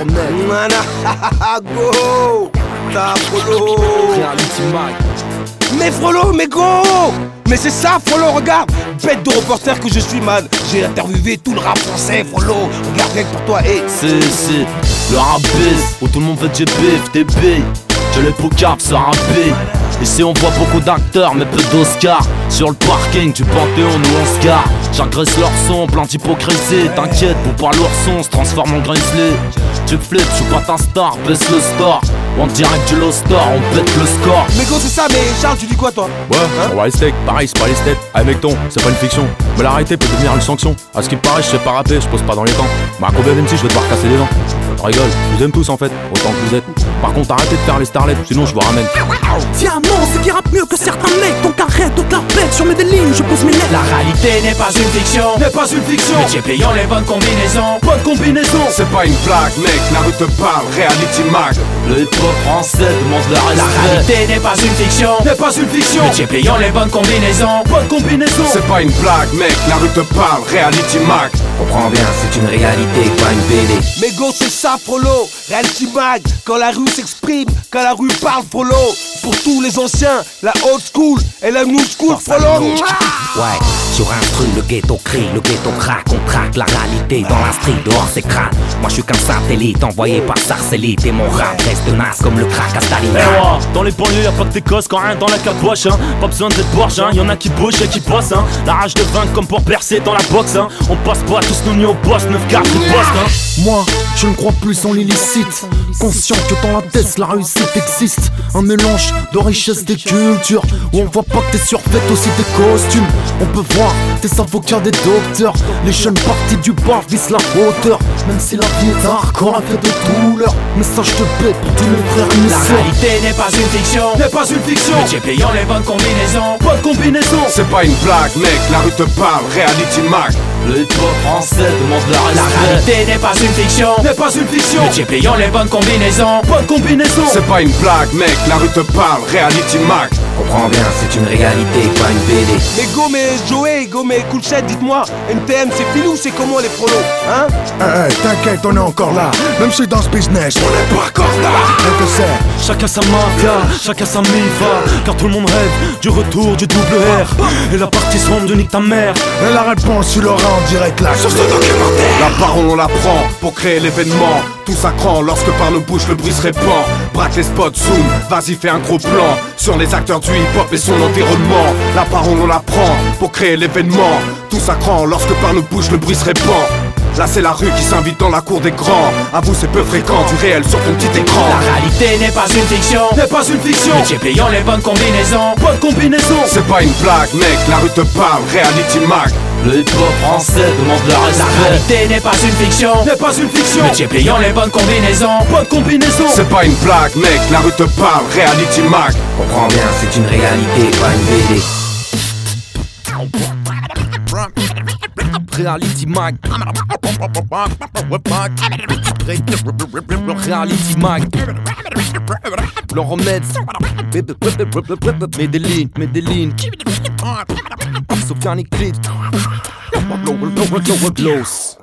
Mana, go. Ta Frollo. Reality Mag. Mais Frollo, mais go. Mais c'est ça, Frollo, regarde. Bête de reporter que je suis, man. J'ai interviewé tout le rap français, Frollo. Regarde, rien que pour toi, hey. C'est le rap bise, où tout le monde fait GBF, TB. J'ai les poucaves sur un B. Ici on voit beaucoup d'acteurs mais peu d'Oscars. Sur le parking du Panthéon nous on se gare. J'agresse leur son, plein d'hypocrisie. T'inquiète, pour pas l'ourson, se transforme en grizzly. Tu flippes, je suis pas ta star, baisse le store. En direct du Lost Store, on pète le score. Mais go, c'est ça, mais Charles, tu dis quoi toi? Ouais, on va les steaks, pareil, c'est pas les steaks. Allez, mec, c'est pas une fiction. Mais l'arrêter peut devenir une sanction. À ce qui me paraît, je sais pas rapper, je pose pas dans les temps. Mais à combien d'MC je vais devoir casser les dents? Je rigole, je vous aime tous en fait, autant que vous êtes. Par contre, arrêtez de faire les starlets, sinon je vous ramène. Tiens, non, c'est qui rappe mieux que certains mecs. Donc arrête de te la pète, sur mes lignes, je pose mes lettres. La réalité n'est pas une fiction, métier payant les bonnes combinaisons. C'est pas une blague, mec, la rue te parle, Reality Mag. Le hip-hop français demande le respect. La réalité n'est pas une fiction, métier payant les bonnes combinaisons. C'est pas une blague, mec, la rue te parle, Reality Mag. Comprends bien, c'est une réalité, pas une BD. Mais go, c'est ça, Frollo. Reality Mag, quand la rue s'exprime, quand la rue parle, Frollo. Pour tous les anciens, la old school et la new school, Frollo. Ouais, sur un truc, le ghetto crie, le ghetto craque, on traque la réalité dans la street, dehors c'est crâne. Moi je suis qu'un satellite envoyé par Sarcellite et mon rap reste tenace comme le crack à Stalingrad. Eh ouais, dans les banlieues y'a pas que des gosses quand rien dans la caboche hein. Pas besoin d'être borge hein, y'en a qui bougent et qui bossent hein. La rage de vaincre comme pour percer dans la boxe hein. On passe pas tous nous ni au boss, 9-4 qui bossent hein. Moi, je ne crois plus en l'illicite. Conscient que dans la tête la réussite existe. Un mélange de richesse des cultures où on voit pas que t'es surfait aussi des costumes. On peut voir des avocats, des docteurs. Les jeunes partis du bas visent la hauteur. Même si la vie est hardcore, la fait de douleur. Message de paix pour tous mes frères et mes La sœurs. réalité n'est pas une fiction, métier payant les bonnes combinaisons. C'est pas une blague, mec, la rue te parle, Reality Mag. Le hip-hop français demande le La respect. réalité n'est pas une fiction, métier payant les bonnes combinaisons. C'est pas une blague, mec, la rue te parle, Reality Mag. Comprends bien, c'est une réalité, pas une BD. Mais go, mais Joey, go, mais Coolchet, dites-moi, NTM, c'est pile ou c'est comment les Frollo, hein? T'inquiète, on est encore là. Même si dans ce business, on n'est pas encore là. Mais que c'est? Chacun sa mafia, chacun sa mifa. Car tout le monde rêve du retour du double R. Et la partie sombre de Nick ta mère. Et la réponse, tu l'auras en direct là sur ce documentaire. La parole on la prend pour créer l'événement. Tout s'accrant lorsque par nos bouches le bruit se répand. Braque les spots, zoom, vas-y fais un gros plan sur les acteurs du hip-hop et son environnement. La parole on la prend pour créer l'événement. Tout s'accrant lorsque par nos bouches le bruit se répand. Là c'est la rue qui s'invite dans la cour des grands. À vous c'est peu fréquent, du réel sur ton petit écran. La réalité n'est pas une fiction, métier payant les bonnes combinaisons. C'est pas une blague mec, la rue te parle, Reality Mag. Le hip-hop français demande le La respect. réalité n'est pas une fiction, métier payant les bonnes combinaisons. C'est pas une blague mec, la rue te parle, Reality Mag. Comprends bien, c'est une réalité, pas une BD. Reality Mag. Reality Mag. Le remède. Medellin. Sofiane Clit. Close.